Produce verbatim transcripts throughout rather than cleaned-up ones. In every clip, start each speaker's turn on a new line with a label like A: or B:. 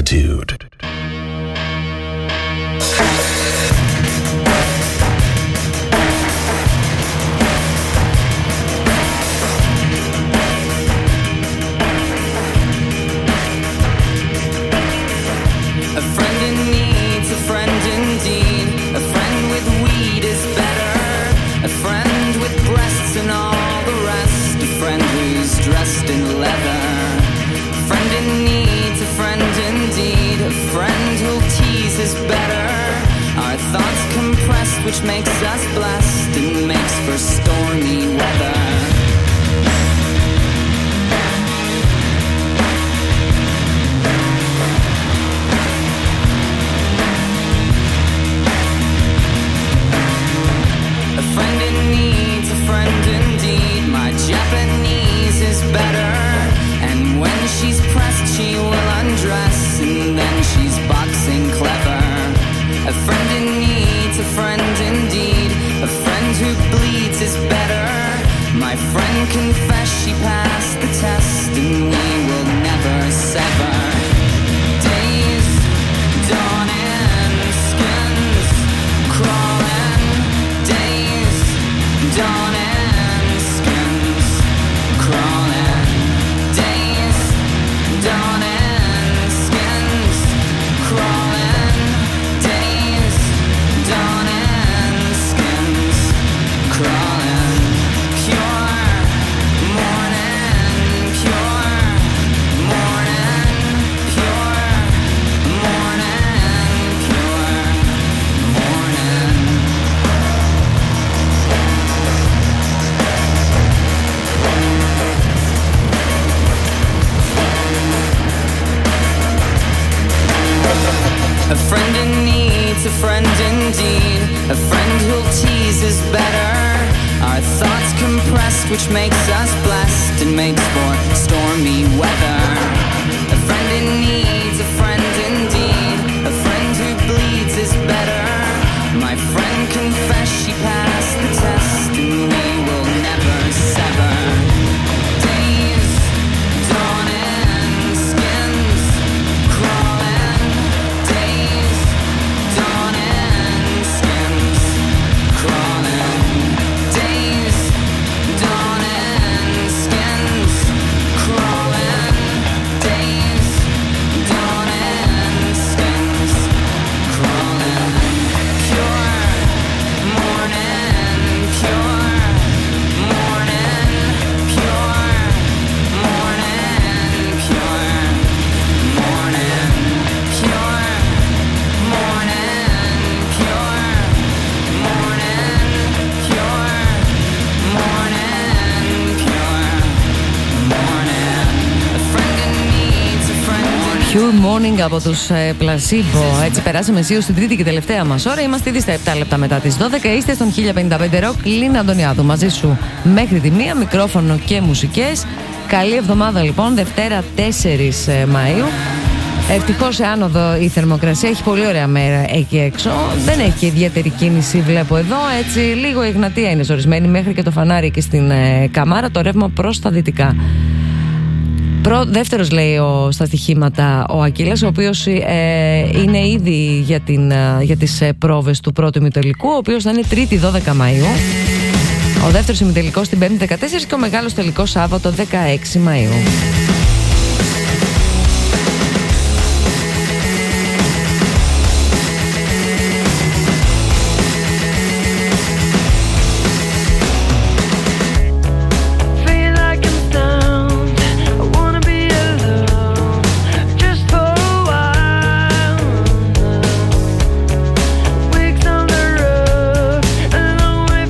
A: Altitude.
B: Which makes us blessed and makes for stormy weather. A friend in need's a friend indeed. My Japanese is better. And when she's pressed she will undress. And then she's boxing clever. A friend in need's a friend indeed. A friend who bleeds is better. My friend confessed she passed the test. And we will never sever. Days dawning, skins crawling. Days dawning, skins crawling. Days dawning, skins crawling. Days dawning, skins crawling. Pure morning, pure morning, pure morning, pure morning. A friend in need's a friend indeed. A friend who'll tease is better. Our thoughts compressed, which makes us blessed and makes for stormy weather. A friend in need's a friend indeed. A friend who bleeds is better. My friend confessed she passed the test, and we will never sever. Days dawning, skins crawling. Days dawning, skins crawling. Days dawning, skins crawling. Days dawning, skins crawling. Pure morning, pure morning, pure morning, pure morning, pure morning, pure morning, pure morning, pure morning. A friend in need's a friend in
C: Pure Morning από τους ε, Placebo. Έτσι περάσαμε σίγουρα στην τρίτη και τελευταία μας ώρα. Είμαστε ήδη στα επτά λεπτά μετά τις δώδεκα. Είστε στον χίλια πενήντα πέντε Rock. Λίνα Αντωνιάδου μαζί σου μέχρι τη μία. Μικρόφωνο και μουσικές. Καλή εβδομάδα λοιπόν. Δευτέρα τέσσερις Μαΐου. Ευτυχώς σε άνοδο η θερμοκρασία. Έχει πολύ ωραία μέρα εκεί έξω. Δεν έχει ιδιαίτερη κίνηση, βλέπω εδώ. Έτσι, λίγο η Εγνατία είναι ζορισμένη μέχρι και το φανάρι και στην ε, Καμάρα. Το ρεύμα προς τα δυτικά. Προ, δεύτερος λέει ο, στα στοιχήματα ο Ακύλας, ο οποίος ε, είναι ήδη για, την, για τις ε, πρόβες του πρώτου ημιτελικού, ο οποίος θα είναι τρίτη δώδεκα Μαΐου. Ο δεύτερος ημιτελικός την πέμπτη δεκατέσσερα και ο μεγάλος τελικός Σάββατο δεκαέξι Μαΐου.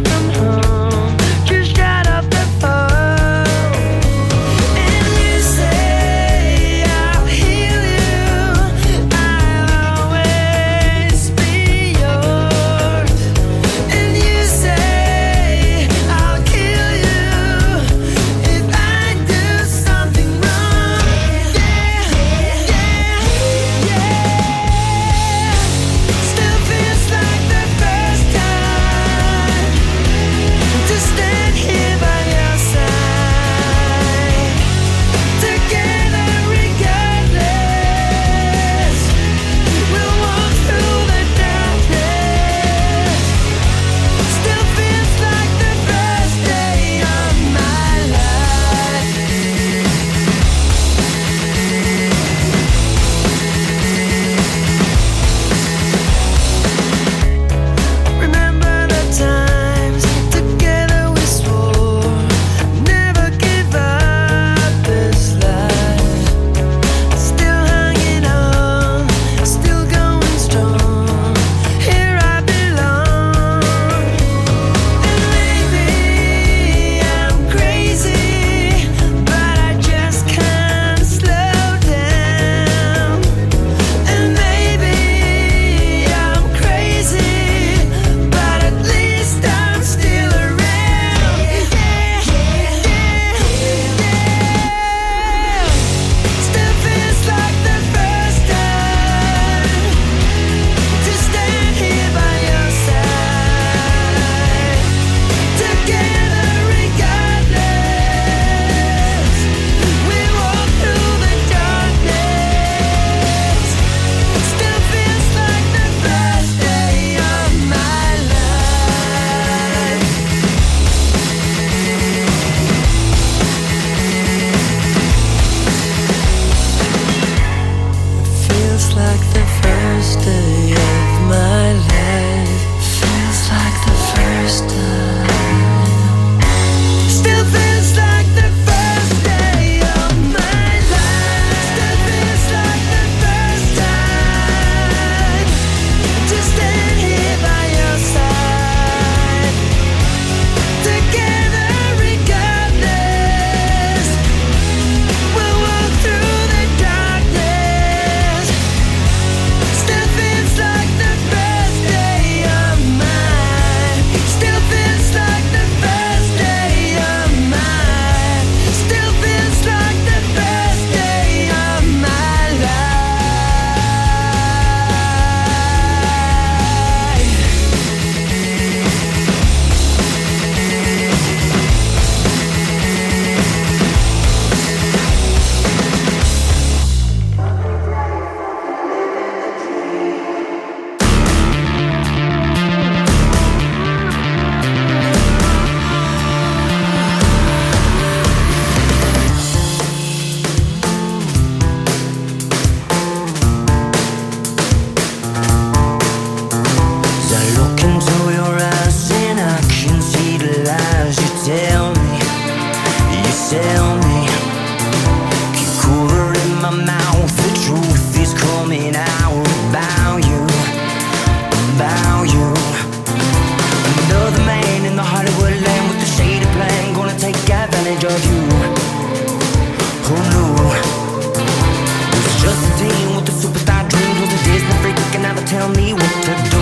D: Say
A: feels like the first day of my life. Feels like the first time. Still feels like the first day of my life. Still feels like the first time. Just stand here by your side. Together regardless. We'll walk through the darkness. Still feels like the best day of mine. Still feels like the best day of mine. Still feels like the best day of my life. I look into your eyes and I can see the lies you tell me. You tell me. Keep covering my mouth. The truth is coming out about you, about you. Another man in the Hollywood land with the shady plan, gonna take advantage of you. Who knew? It's just a team with the superstar dreams, with a Disney freak and now they tell me what to do.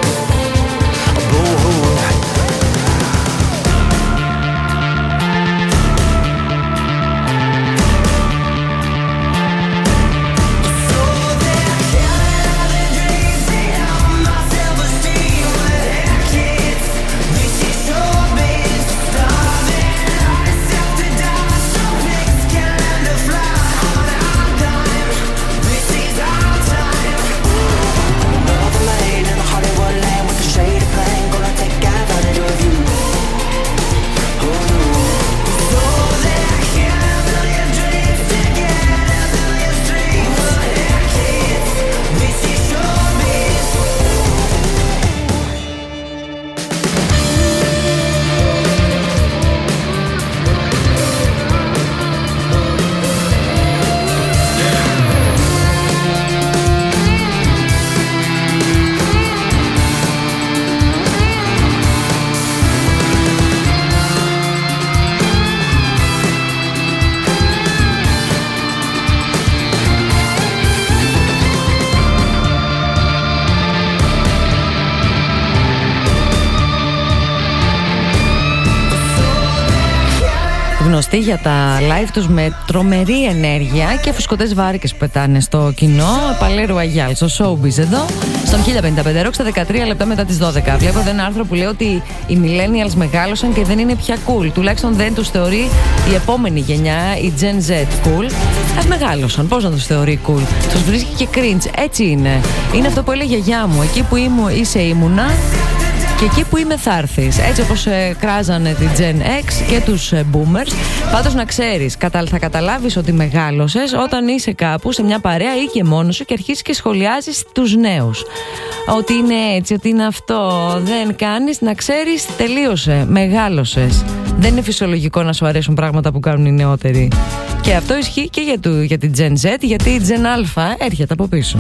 C: Γνωστοί για τα live τους με τρομερή ενέργεια και φουσκωτές βάρικες που πετάνε στο κοινό. Παλέρου Αγιάλ, στο Showbiz εδώ, στον χίλια πενήντα πέντε Rock, στα δεκατρία λεπτά μετά τις δώδεκα. Βλέπω εδώ ένα άρθρο που λέει ότι οι millennials μεγάλωσαν και δεν είναι πια cool. Τουλάχιστον δεν τους θεωρεί η επόμενη γενιά, η Gen Z, cool. Ας μεγάλωσαν, πώς να τους θεωρεί cool? Τους βρίσκει και cringe, έτσι είναι. Είναι αυτό που έλεγε η γιαγιά μου, εκεί που ήμου, είσαι ήμουνα. Και εκεί που είμαι θα έρθεις. Έτσι όπως ε, κράζανε τη Gen X και τους ε, Boomers. Πάντως να ξέρεις, κατα, θα καταλάβεις ότι μεγάλωσες όταν είσαι κάπου σε μια παρέα ή και μόνος σου και αρχίσεις και σχολιάζεις τους νέους. Ότι είναι έτσι, ότι είναι αυτό. Δεν κάνεις, να ξέρεις, τελείωσε. Μεγάλωσες. Δεν είναι φυσιολογικό να σου αρέσουν πράγματα που κάνουν οι νεότεροι. Και αυτό ισχύει και για, του, για την Gen Z, γιατί η Gen Α έρχεται από πίσω.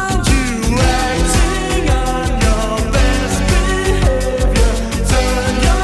A: Turn your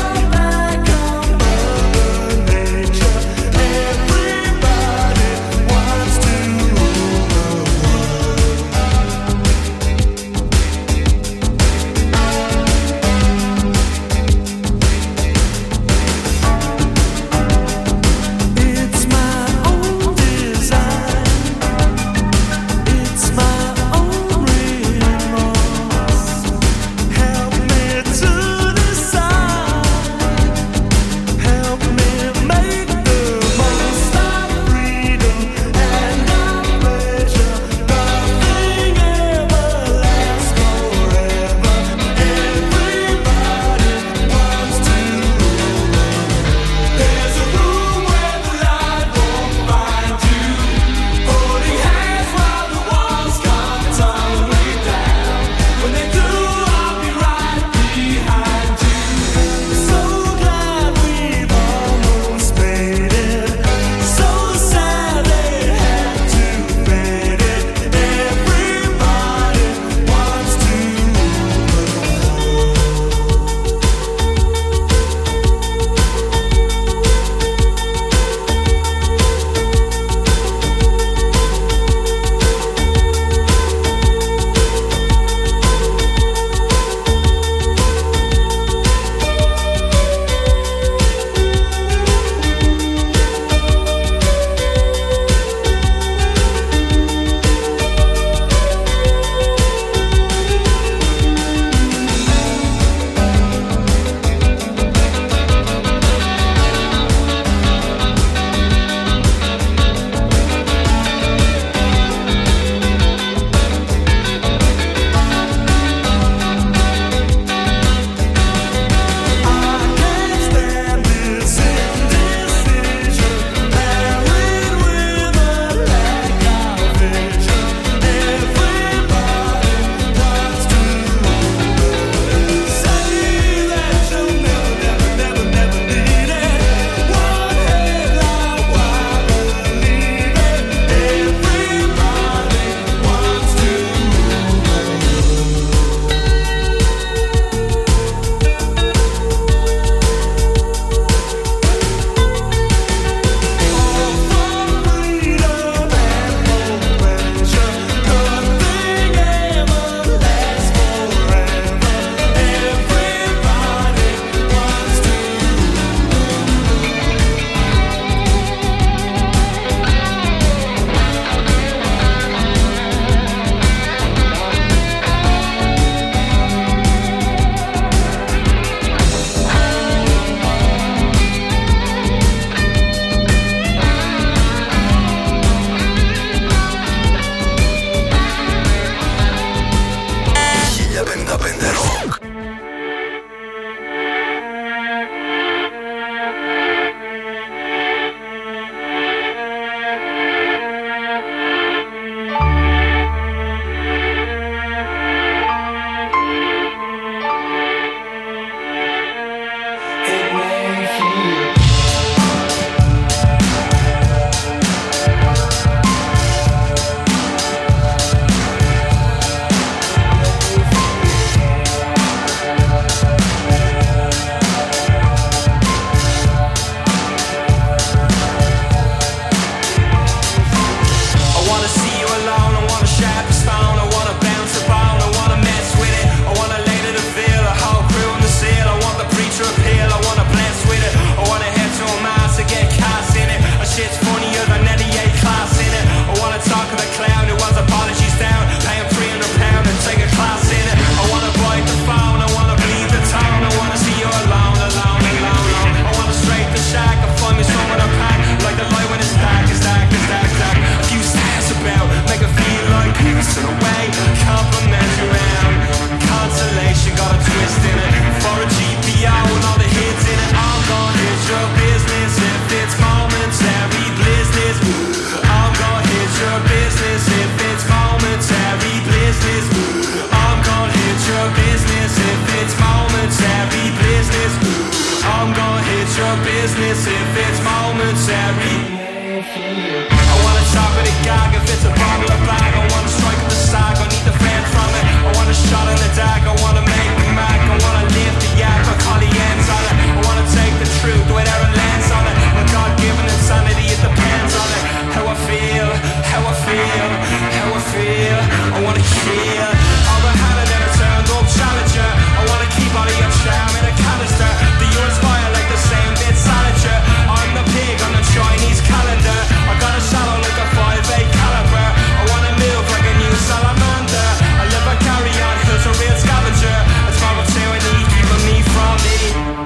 D: your business if it's momentary. I want a chop at a gag if it's a bottle of bag. I want to strike at the sag, I need the flame from it. I want a shot in the dag, I want to make me mad. I want to live the yak, I call the ends on it. I want to take the truth with every lens on it. My God-given insanity, it depends on it. How I feel, how I feel, how I feel. I want to kill all the hand and never turned up challenger. I want to keep all of your charm in a canister. Do you inspire like the same bit salager? I'm the pig on the Chinese calendar. I got a shallow like a five eight caliber. I want to move like a new salamander. I live a carry on, who's a real scavenger. It's my tyranny keeping me from me.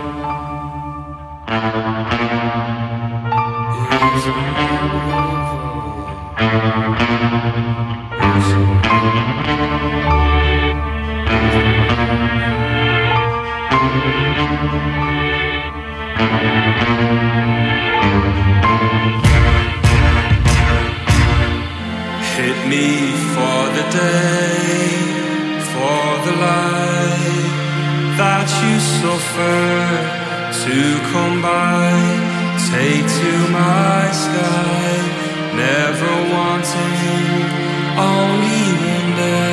D: Hit me for the day, for the light that you suffer to come by. Take to my sky, never wanting, only wonder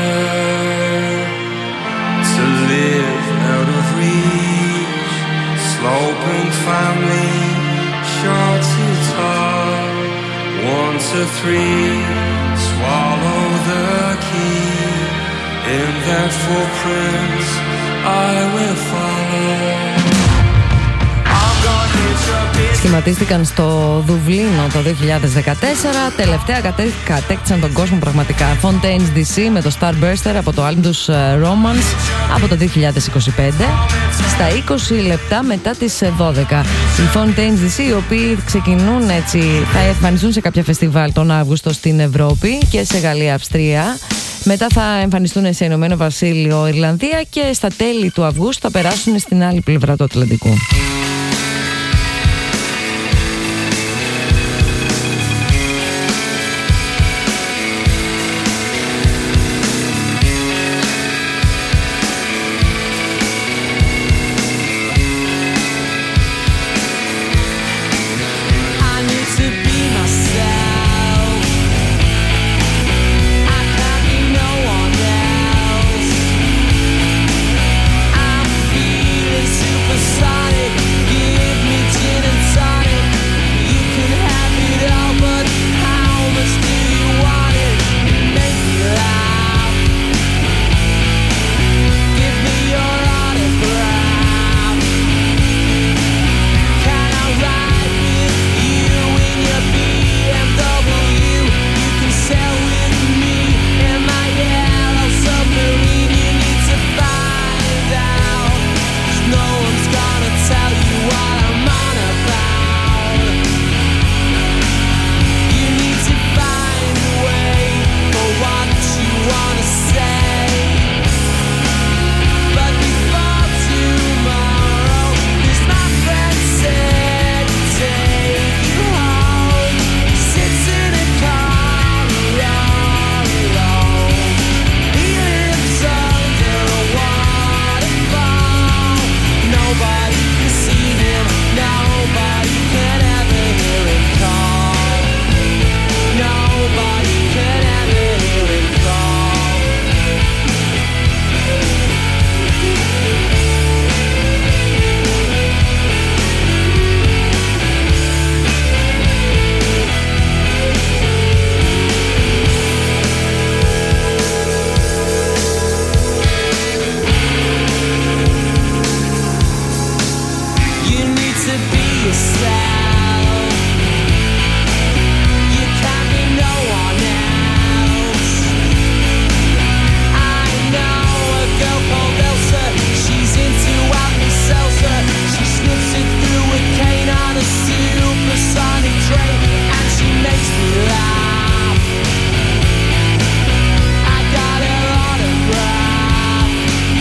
D: to live out of reach. Sloping family, short to tall, one to three. Swallow the key, in their footprints I will follow.
C: Σχηματίστηκαν στο Δουβλίνο το δύο χιλιάδες δεκατέσσερα. Τελευταία κατέ... κατέκτησαν τον κόσμο πραγματικά. Fontaines ντι σι με το Starburster από το άλμπουμ τους Romance από το δύο χιλιάδες είκοσι πέντε, στα είκοσι λεπτά μετά τις δώδεκα. Οι Fontaines ντι σι, οι οποίοι ξεκινούν έτσι, θα εμφανιστούν σε κάποια φεστιβάλ τον Αύγουστο στην Ευρώπη και σε Γαλλία, Αυστρία. Μετά θα εμφανιστούν σε Ηνωμένο Βασίλειο, Ιρλανδία και στα τέλη του Αυγούστου θα περάσουν στην άλλη πλευρά του Ατλαντικού.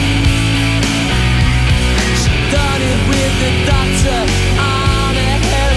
D: On a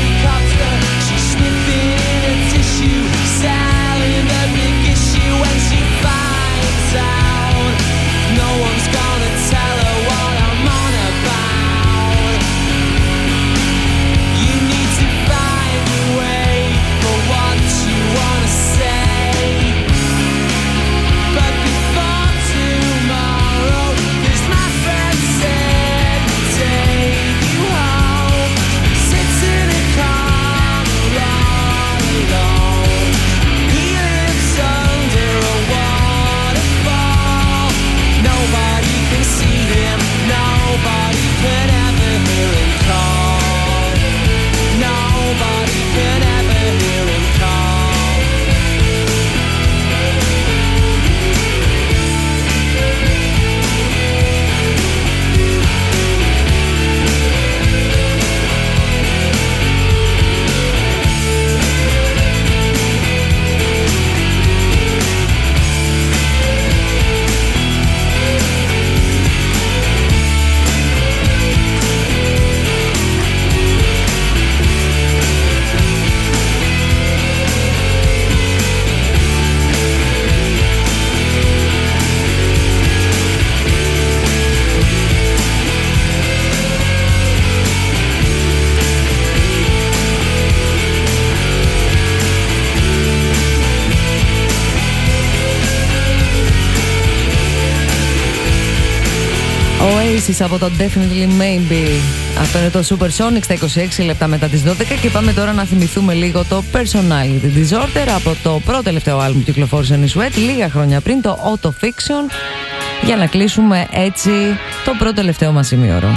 C: Oasis από το Definitely Maybe. Αυτό είναι το Supersonic στα είκοσι έξι λεπτά μετά τις δώδεκα και πάμε τώρα να θυμηθούμε λίγο το Personality Disorder από το πρώτο τελευταίο άλμπουμ που κυκλοφόρησε η Sweat λίγα χρόνια πριν, το Auto Fiction, για να κλείσουμε έτσι το πρώτο τελευταίο μας ημίωρο.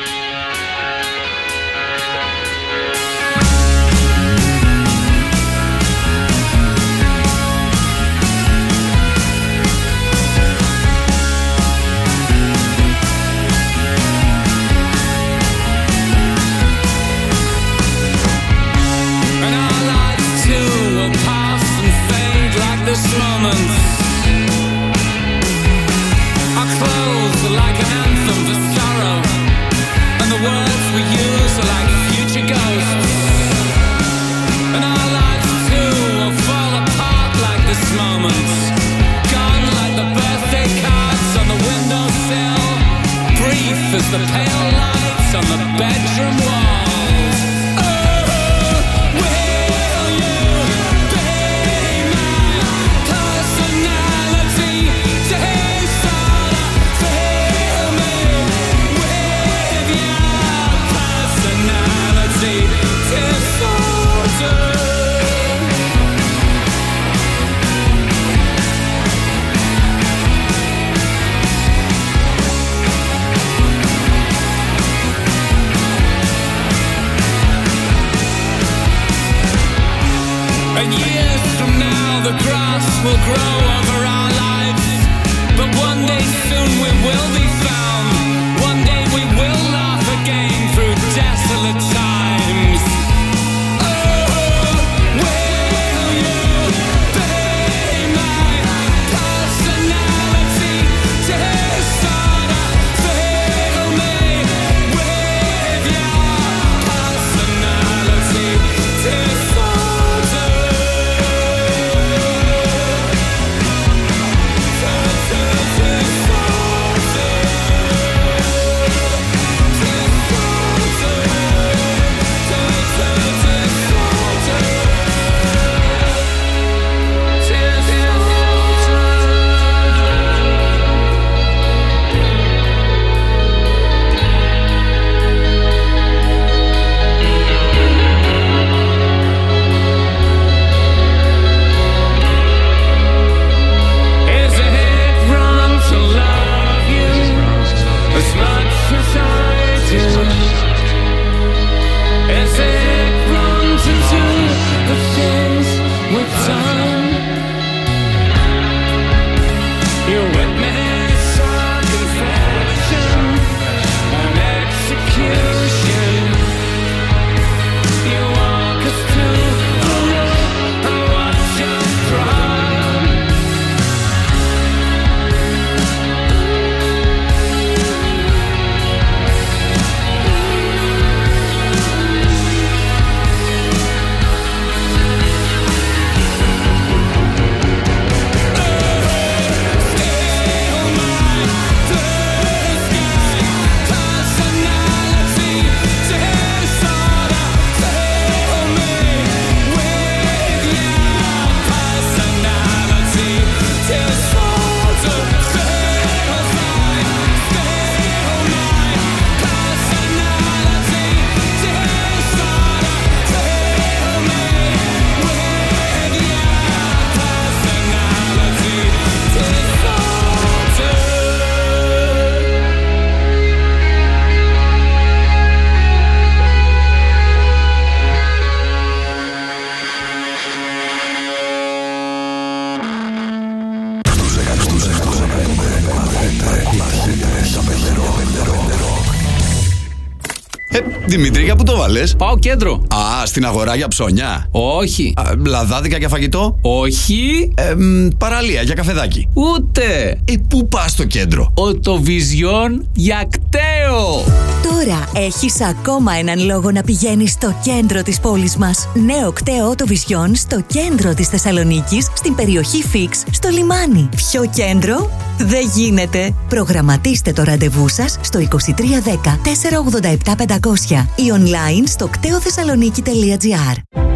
E: Δημήτρη, για πού το βάλες?
F: Πάω κέντρο.
E: Α, στην αγορά για ψώνια.
F: Όχι.
E: Α, λαδάδικα για φαγητό.
F: Όχι.
E: Ε, μ, παραλία για καφεδάκι.
F: Ούτε.
E: Ε, πού πας στο κέντρο?
F: Οτοβιζιόν για κταίο.
G: Τώρα έχεις ακόμα έναν λόγο να πηγαίνεις στο κέντρο της πόλης μας. Νέο κταίο Οτοβιζιόν στο κέντρο της Θεσσαλονίκης, στην περιοχή Φίξ, στο λιμάνι. Ποιο κέντρο? Δεν γίνεται. Προγραμματίστε το ραντεβού σας στο είκοσι τρία δέκα τετρακόσια ογδόντα επτά πεντακόσια ή online στο κτέοθεσσαλονίκη τελεία τζι άρ.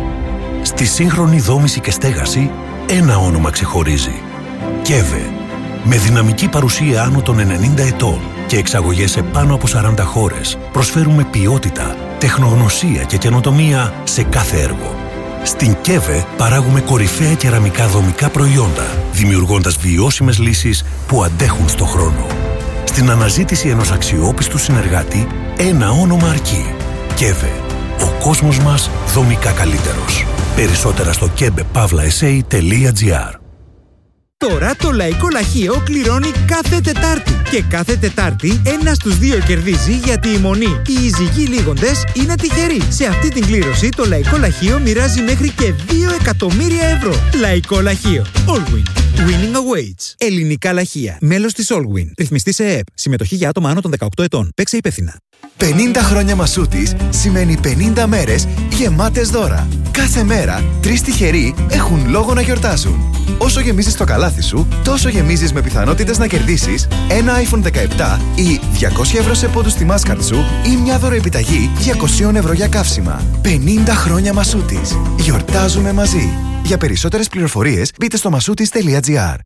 H: Στη σύγχρονη δόμηση και στέγαση, ένα όνομα ξεχωρίζει. ΚΕΒΕ. Με δυναμική παρουσία άνω των ενενήντα ετών. και εξαγωγές σε πάνω από σαράντα χώρες, προσφέρουμε ποιότητα, τεχνογνωσία και καινοτομία σε κάθε έργο. Στην ΚΕΒΕ παράγουμε κορυφαία κεραμικά δομικά προϊόντα, δημιουργώντας βιώσιμες λύσεις που αντέχουν στο χρόνο. Στην αναζήτηση ενός αξιόπιστου συνεργάτη, ένα όνομα αρκεί. ΚΕΒΕ. Ο κόσμος μας δομικά καλύτερος. Περισσότερα στο κέμπε παύλα ες έι τελεία τζι άρ.
I: Τώρα το Λαϊκό Λαχείο κληρώνει κάθε Τετάρτη. Και κάθε Τετάρτη ένα στους δύο κερδίζει, γιατί η μονή, οι εισηγοί λίγοντες, είναι τυχεροί. Σε αυτή την κλήρωση το Λαϊκό Λαχείο μοιράζει μέχρι και δύο εκατομμύρια ευρώ. Λαϊκό Λαχείο. Allwin. Winning awaits. Ελληνικά λαχεία. Μέλος της Allwin. Ρυθμιστή σε ΕΕΠ. Συμμετοχή για άτομα άνω των δεκαοκτώ ετών. Παίξε υπεύθυνα.
J: πενήντα χρόνια Μασούτης σημαίνει πενήντα μέρες γεμάτες δώρα. Κάθε μέρα τρεις τυχεροί έχουν λόγο να γιορτάζουν. Όσο γεμίζεις το καλάθι σου, τόσο γεμίζεις με πιθανότητες να κερδίσεις ένα άιφον δεκαεπτά ή διακόσια ευρώ σε πόντους στη Mastercard σου ή μια δωροεπιταγή διακόσια ευρώ για καύσιμα. πενήντα χρόνια Μασούτης. Γιορτάζουμε μαζί. Για περισσότερες πληροφορίες μπείτε στο μασούτης τελεία τζι άρ.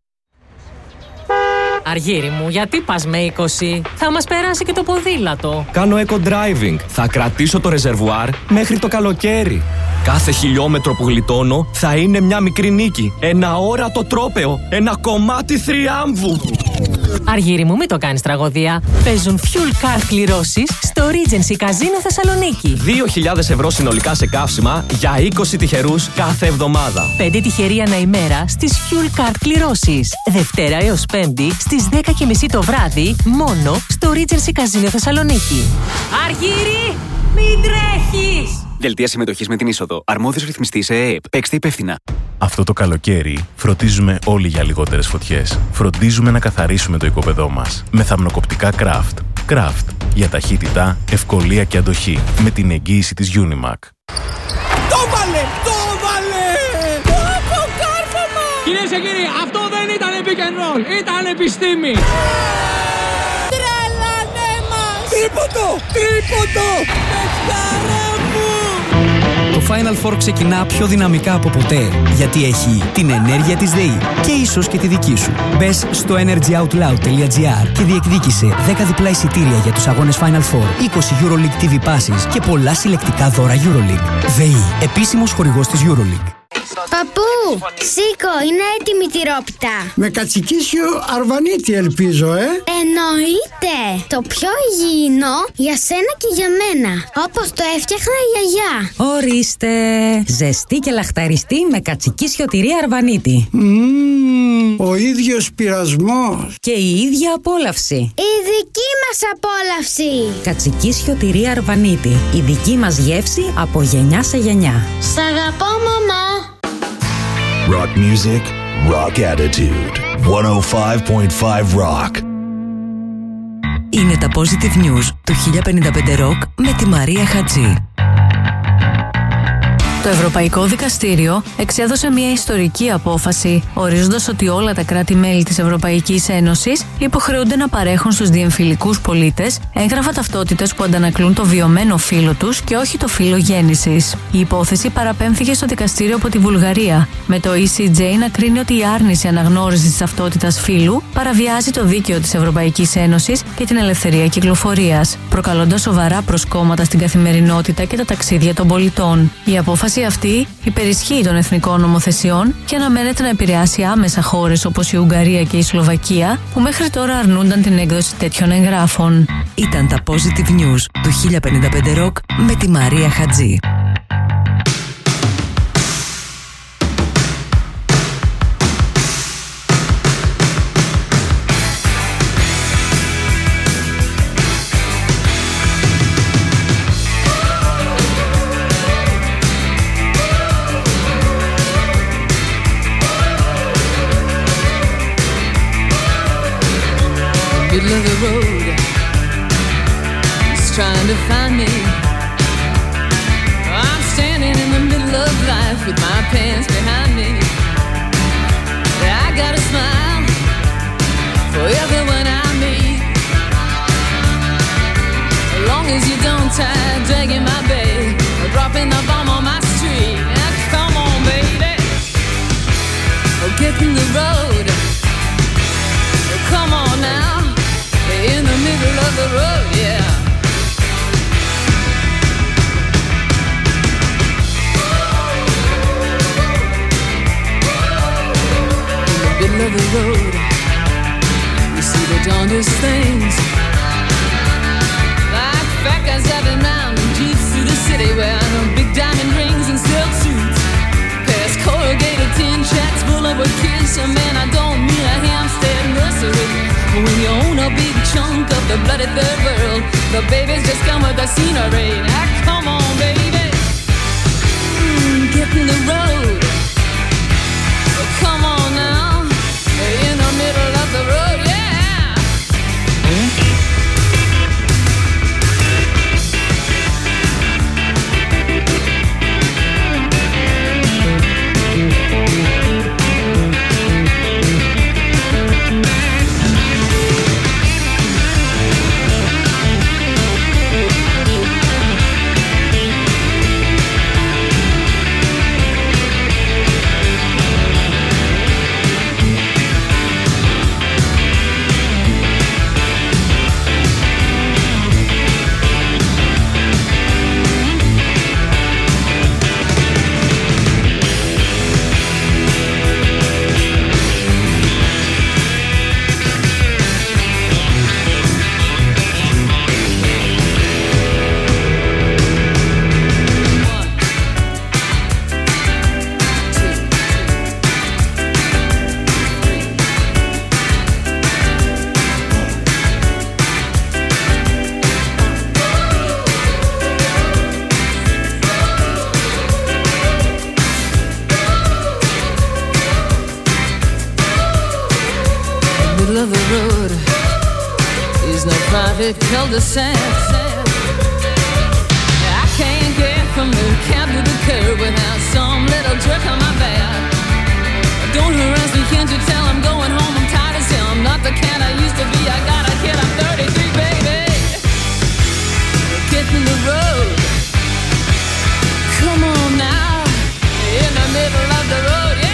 K: Αργύρι μου, γιατί πας με είκοσι? Θα μας περάσει και το ποδήλατο.
L: Κάνω eco-driving. Θα κρατήσω το ρεζερβουάρ μέχρι το καλοκαίρι. Κάθε χιλιόμετρο που γλιτώνω θα είναι μια μικρή νίκη. Ένα όρατο τρόπαιο. Ένα κομμάτι θριάμβου.
K: Αργύρι μου, μην το κάνεις τραγωδία. Παίζουν fuel card κληρώσεις στο Regency Casino Θεσσαλονίκη.
L: δύο χιλιάδες ευρώ συνολικά σε καύσιμα για είκοσι τυχερούς κάθε εβδομάδα.
K: πέντε τυχεροί ανά ημέρα στις fuel card κληρώσεις. Δευτέρα έως Πέμπτη στις δέκα και μισή το βράδυ, μόνο στο Regency Casino Θεσσαλονίκη. Αργύρι, μην τρέχεις!
M: Δελτία συμμετοχής με την είσοδο. Αρμόδιος ρυθμιστής ΕΕΠ. Παίξτε υπεύθυνα.
N: Αυτό το καλοκαίρι φροντίζουμε όλοι για λιγότερες φωτιές. Φροντίζουμε να καθαρίσουμε το οικόπεδό μας με θαμνοκοπτικά Craft. Craft για ταχύτητα, ευκολία και αντοχή με την εγγύηση της Unimac.
O: Το βάλε! Το βάλε! Όπο κάρφωμα! Κυρίες και κύριοι, αυτό δεν ήταν pick and roll, ήταν επιστήμη! Τρελανέ μας! Τρίποντο! Τρίποντο! Πεχτάρα μου!
P: Το Final Four ξεκινά πιο δυναμικά από ποτέ, γιατί έχει την ενέργεια της ΔΕΗ και ίσως και τη δική σου. Μπες στο energy out loud τελεία τζι άρ και διεκδίκησε δέκα διπλά εισιτήρια για τους αγώνες Final Four, είκοσι EuroLeague τι βι passes και πολλά συλλεκτικά δώρα EuroLeague. ΔΕΗ, επίσημος χορηγός της EuroLeague.
Q: Παππού, σήκω, είναι έτοιμη η τυρόπιτα.
R: Με κατσικίσιο αρβανίτη ελπίζω, ε.
Q: Εννοείται. Το πιο υγιεινό για σένα και για μένα. Όπως το έφτιαχνα η γιαγιά.
S: Ορίστε. Ζεστή και λαχταριστή με κατσικίσιο τυρί αρβανίτη.
R: Mm, ο ίδιος πειρασμός.
S: Και η ίδια απόλαυση.
Q: Η δική μας απόλαυση.
S: Κατσικίσιο τυρί αρβανίτη. Η δική μας γεύση από γενιά σε γενιά.
Q: Σ' αγαπώ, μαμά.
H: Rock music, rock attitude. εκατόν πέντε κόμμα πέντε Rock.
G: Είναι τα Positive News του χίλια πενήντα πέντε Rock με τη Μαρία Χατζή.
T: Το Ευρωπαϊκό Δικαστήριο εξέδωσε μια ιστορική απόφαση, ορίζοντας ότι όλα τα κράτη-μέλη της Ευρωπαϊκής Ένωσης υποχρεούνται να παρέχουν στους διεμφυλικούς πολίτες έγγραφα ταυτότητας που αντανακλούν το βιωμένο φύλο τους και όχι το φύλο γέννησης. Η υπόθεση παραπέμφθηκε στο δικαστήριο από τη Βουλγαρία, με το ι σι τζέι να κρίνει ότι η άρνηση αναγνώρισης της ταυτότητας φύλου παραβιάζει το δίκαιο της Ευρωπαϊκής Ένωσης και την ελευθερία κυκλοφορίας, προκαλώντας σοβαρά προσκόμματα στην καθημερινότητα και τα ταξίδια των πολιτών. Η απόφαση αυτή υπερισχύει των εθνικών νομοθεσιών και αναμένεται να επηρεάσει άμεσα χώρες όπως η Ουγγαρία και η Σλοβακία, που μέχρι τώρα αρνούνταν την έκδοση τέτοιων εγγράφων.
G: Ήταν τα Positive News του χίλια πενήντα πέντε Rock με τη Μαρία Χατζή.
B: Middle of the road, he's trying to find me. I'm standing in the middle of life with my pants behind me. I got a smile for everyone I meet, as long as you don't try dragging my bag or dropping the bomb on my street. Now, come on, baby, oh, get in the road. Oh, come on now. In the middle of the road, you see the darndest things. Like fat guys driving round in jeeps through the city, wearing them big diamond rings and silk suits. Past corrugated tin tracks full of a kiss. And man, I don't mean a Hampstead nursery. But when you own a big chunk of the bloody third world, the babies just come with the scenery. Now come on, baby, mm, get in the road. Come on now, in the middle of the road, yeah. Cul-de-sac. I can't get from the cab to the curb without some little jerk on my back. Don't harass me, can't you tell I'm going home? I'm tired as hell. I'm not the cat I used to be. I got a kid, I'm thirty-three, baby. Get in the road. Come on now, in the middle of the road, yeah.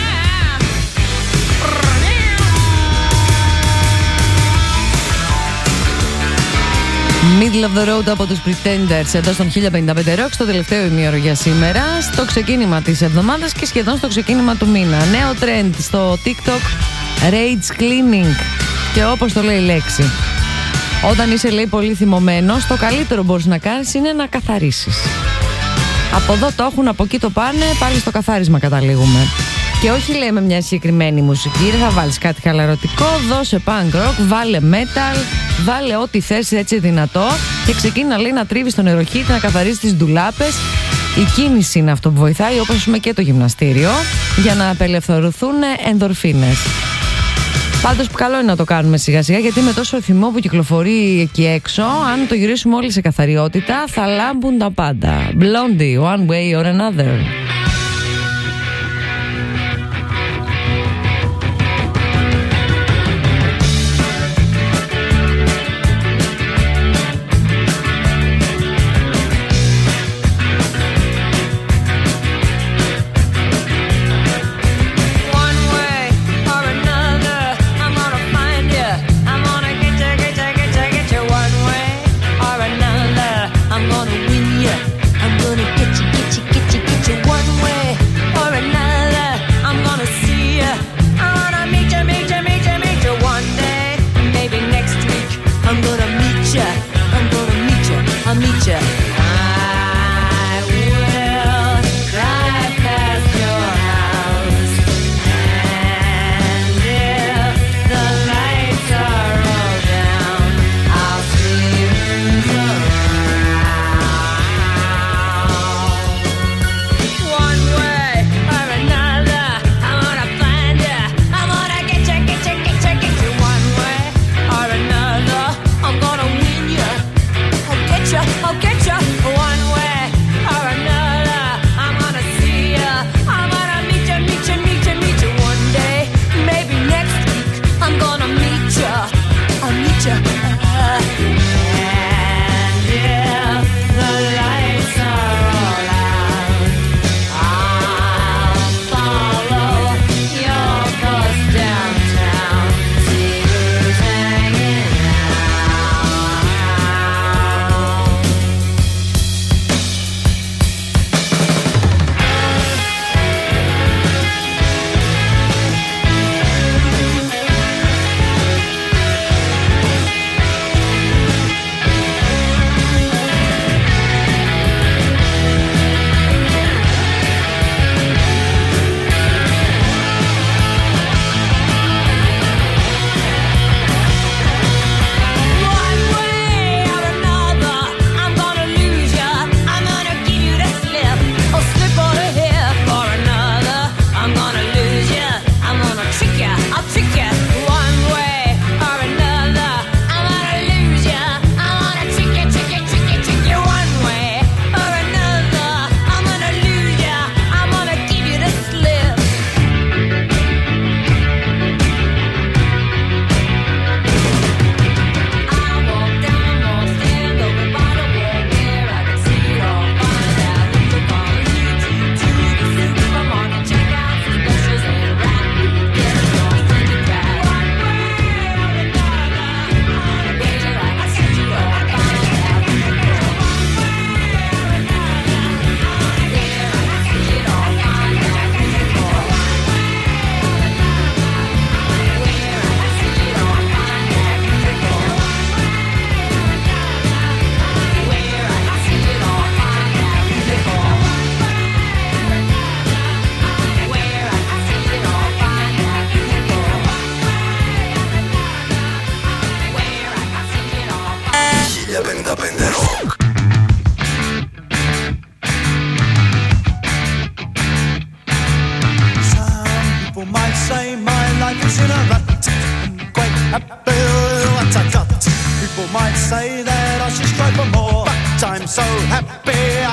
C: Middle of the Road από τους Pretenders εδώ στον χίλια πενήντα πέντε Rock, στο τελευταίο ημίωρο για σήμερα, στο ξεκίνημα της εβδομάδας και σχεδόν στο ξεκίνημα του μήνα. Νέο trend στο TikTok, rage cleaning, και όπως το λέει η λέξη, όταν είσαι, λέει, πολύ θυμωμένος, το καλύτερο που μπορείς να κάνεις είναι να καθαρίσεις. Από εδώ το έχουν, από εκεί το πάνε, πάλι στο καθάρισμα καταλήγουμε. Και όχι, λέει, με μια συγκεκριμένη μουσική, δεν θα βάλεις κάτι χαλαρωτικό, δώσε punk rock, βάλε metal, βάλε ό,τι θες έτσι δυνατό και ξεκίνα, λέει, να τρίβεις τον νεροχύτη, να καθαρίζεις τις ντουλάπες. Η κίνηση είναι αυτό που βοηθάει, όπως πούμε και το γυμναστήριο, για να απελευθερωθούν ενδορφίνες. Πάντως καλό είναι να το κάνουμε σιγά σιγά, γιατί με τόσο θυμό που κυκλοφορεί εκεί έξω, αν το γυρίσουμε όλοι σε καθαριότητα, θα λάμπουν τα πάντα. Blondie, one way or another.
A: I'm gonna win ya. I'm gonna get you, get you, get you, get you one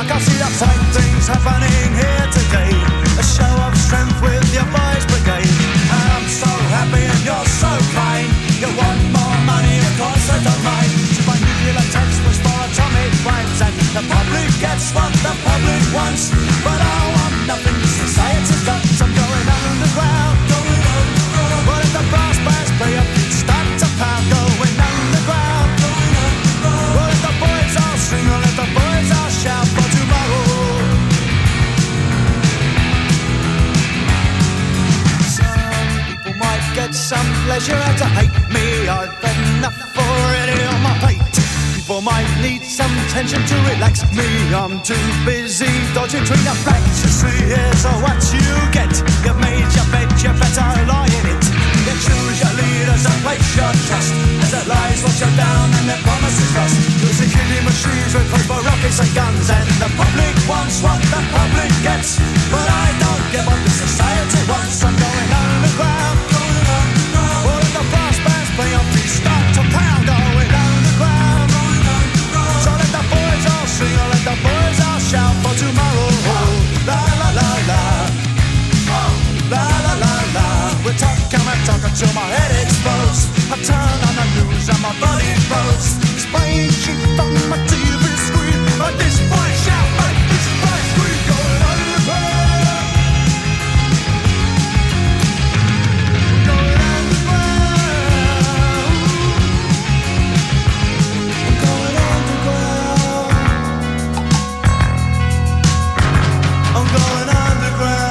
A: dark, I see the same things happening here today. A show of strength with your boys' brigade. And I'm so happy and you're so kind. You want more money, of course I don't mind. So my nuclear textbooks for atomic rhymes. And the public gets what the public wants. But I want nothing, society's got. I'm going underground, going underground. What if the brass bands play up, start to pound, going underground, going underground. What if the boys all sing, or let the boys all shout for tomorrow. Some people might get some pleasure out of hate me. I've had enough already on my plate. People might need some tension to relax me. I'm too busy dodging between the facts. You see, here's what you get. You've made your bed, you better lie in it. You choose your leaders and place your trust. As their lies wash you down and their promises rust. You'll see killing machines with paper, rockets and guns. And the public wants what the public gets. But I don't get what the society wants. I'm going underground, going underground. All of the brass bands play on feet, start to pound. Going underground, going underground. So let the boys all sing, or let the boys all shout for tomorrow. La la la la. La la la la. We're talking, I'm talking till my head explodes. I turn on the news and my body blows. Spraying shit on my T V screen. But this boy shout, but this boy scream. Going underground. Going underground. Going underground. I'm going underground.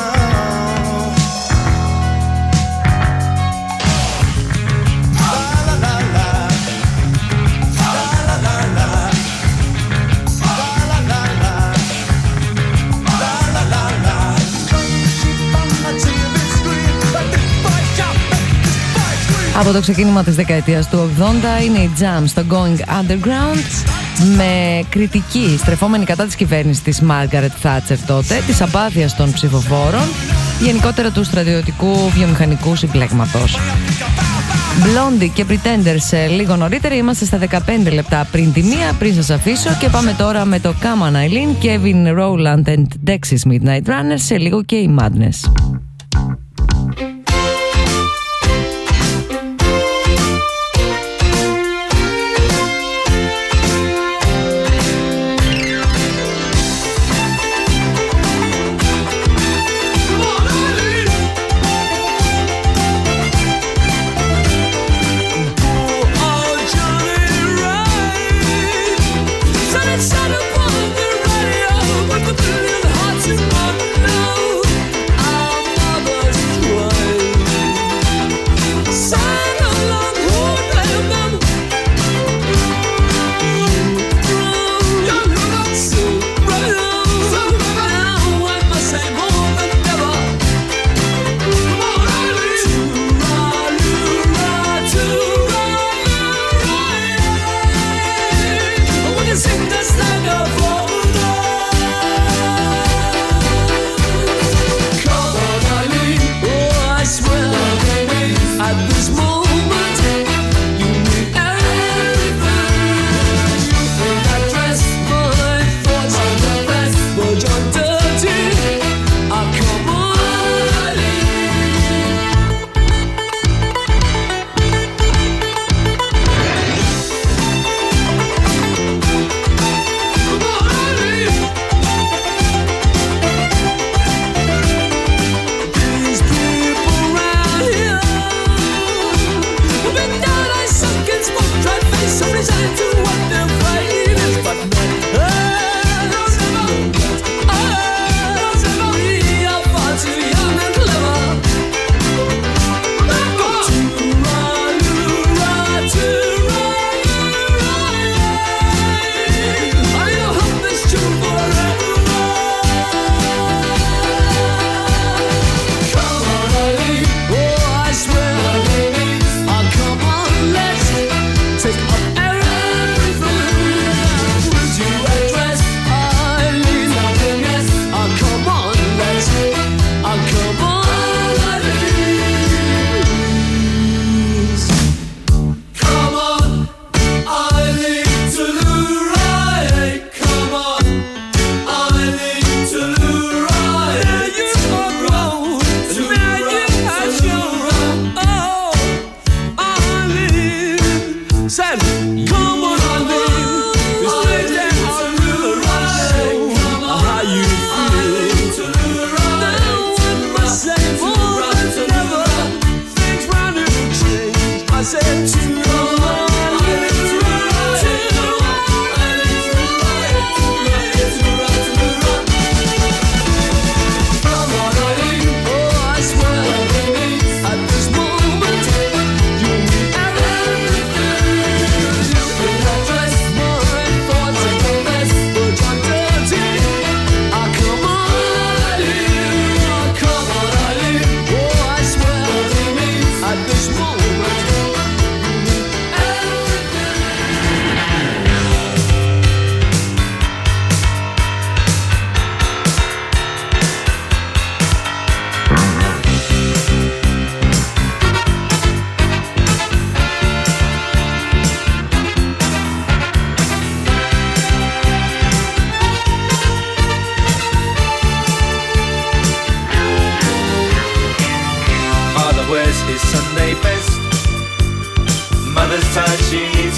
C: Από το ξεκίνημα της δεκαετίας του ογδόντα είναι η Jam στο Going Underground, με κριτική στρεφόμενη κατά της κυβέρνησης της Μάργαρετ Θάτσερ τότε, της απάθειας των ψηφοφόρων, γενικότερα του στρατιωτικού βιομηχανικού συμπλέγματος. Blondie και Pretenders λίγο νωρίτερα. Είμαστε στα δεκαπέντε λεπτά πριν τη μία, πριν σας αφήσω, και πάμε τώρα με το Come on Eileen, Kevin Rowland and Dexys Midnight Runners, σε λίγο και η Madness.
A: I'm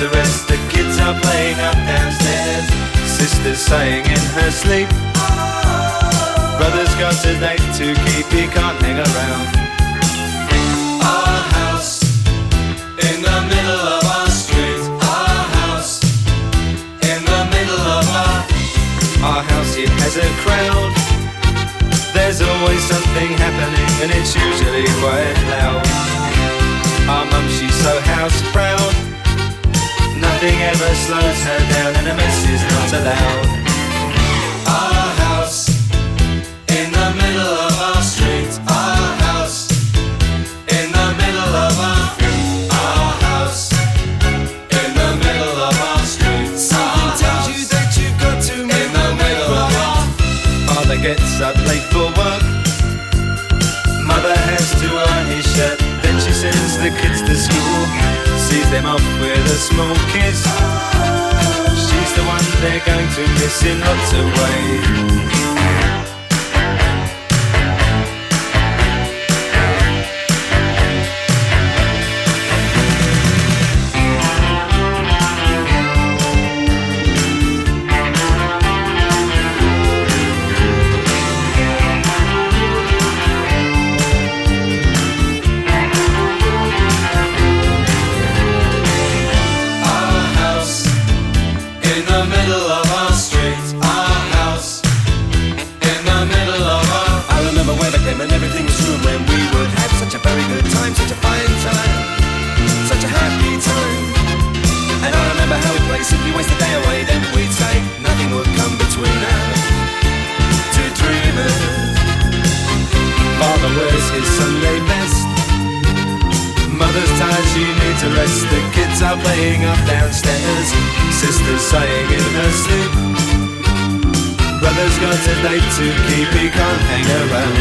U: to rest, the kids are playing up downstairs. Sister's saying in her sleep, brother's got a date to keep, he can't hang around. Our house in the middle of our street. Our house in the middle of our Our house, it has a crowd. There's always something happening and it's usually quite loud. Our mum, she's so house proud. Nothing ever slows her down and a mess is not allowed. Our house in the middle of our street. Our house in the middle of our Our house in the middle of our street. Something tells you that you've got to in the middle of our Father gets up late for work. Mother has to iron his shirt. Then she sends the kids to school, sees them off with a small kiss. She's the one they're going to miss in lots of ways. Simply waste the day away, then we'd say nothing would come between us. Two dreamers. Father wears his Sunday best. Mother's tired, she needs a rest. The kids are playing up downstairs. Sister's sighing in her sleep. Brother's got a date to keep, he can't hang around.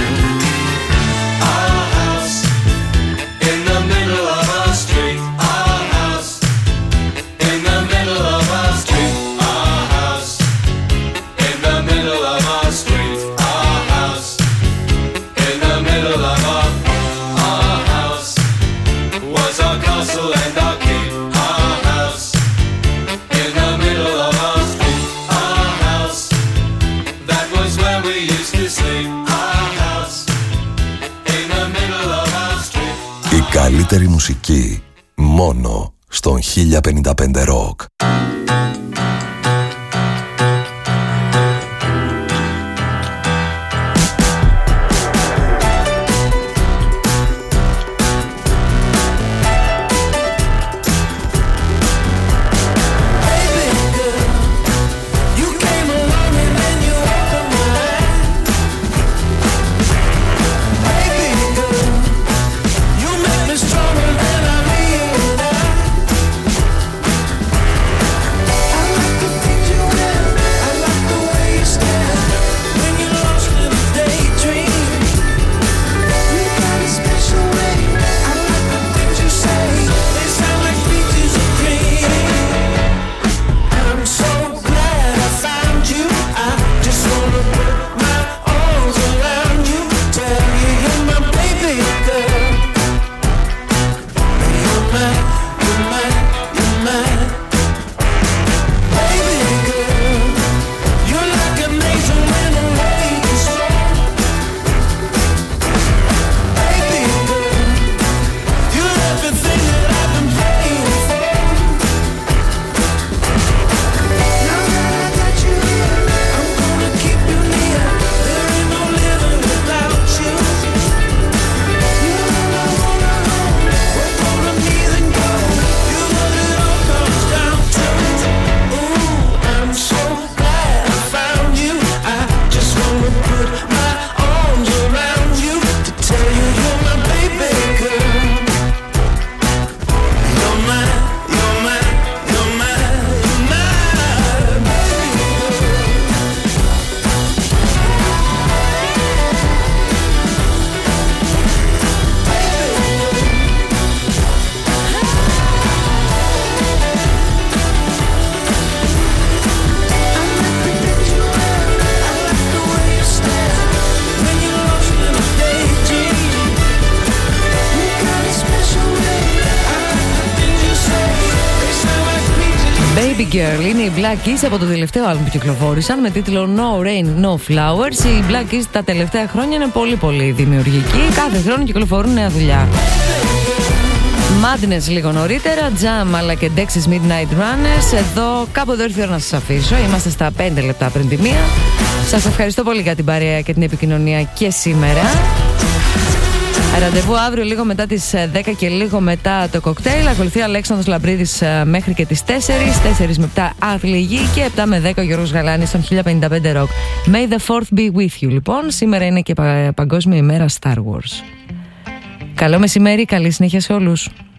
U: Our house in the middle of our street. Our house in the middle of our street. Our house in the middle of our street. Our house in the middle of our Our house was our castle and our keep. Our house in the middle of our street. Our house, that was where we used to sleep. Our house in the middle of our street.
V: Η καλύτερη μουσική μόνο στον χίλια πενήντα πέντε Rock.
A: Stronger than I realized.
C: Girl είναι οι Black Keys από το τελευταίο άλμπομ που κυκλοφόρησαν με τίτλο No Rain, No Flowers. Οι Black Keys τα τελευταία χρόνια είναι πολύ πολύ δημιουργικοί. Κάθε χρόνο κυκλοφορούν νέα δουλειά. Madness λίγο νωρίτερα, Jam αλλά και Dexys Midnight Runners. Εδώ κάπου εδώ ήρθε η ώρα να σας αφήσω. Είμαστε στα πέντε λεπτά πριν τη μία. Σας ευχαριστώ πολύ για την παρέα και την επικοινωνία και σήμερα. Ραντεβού αύριο λίγο μετά τις δέκα και λίγο μετά το κοκτέιλ. Ακολουθεί ο Αλέξανδρος Λαμπρίδης μέχρι και τις τέσσερις. τέσσερις με επτά Αθληγή και επτά με δέκα ο Γιώργος Γαλάνης στον χίλια πενήντα πέντε Rock. May the fourth be with you. Λοιπόν, σήμερα είναι και παγκόσμια ημέρα Star Wars. Καλό μεσημέρι, καλή συνέχεια σε όλους.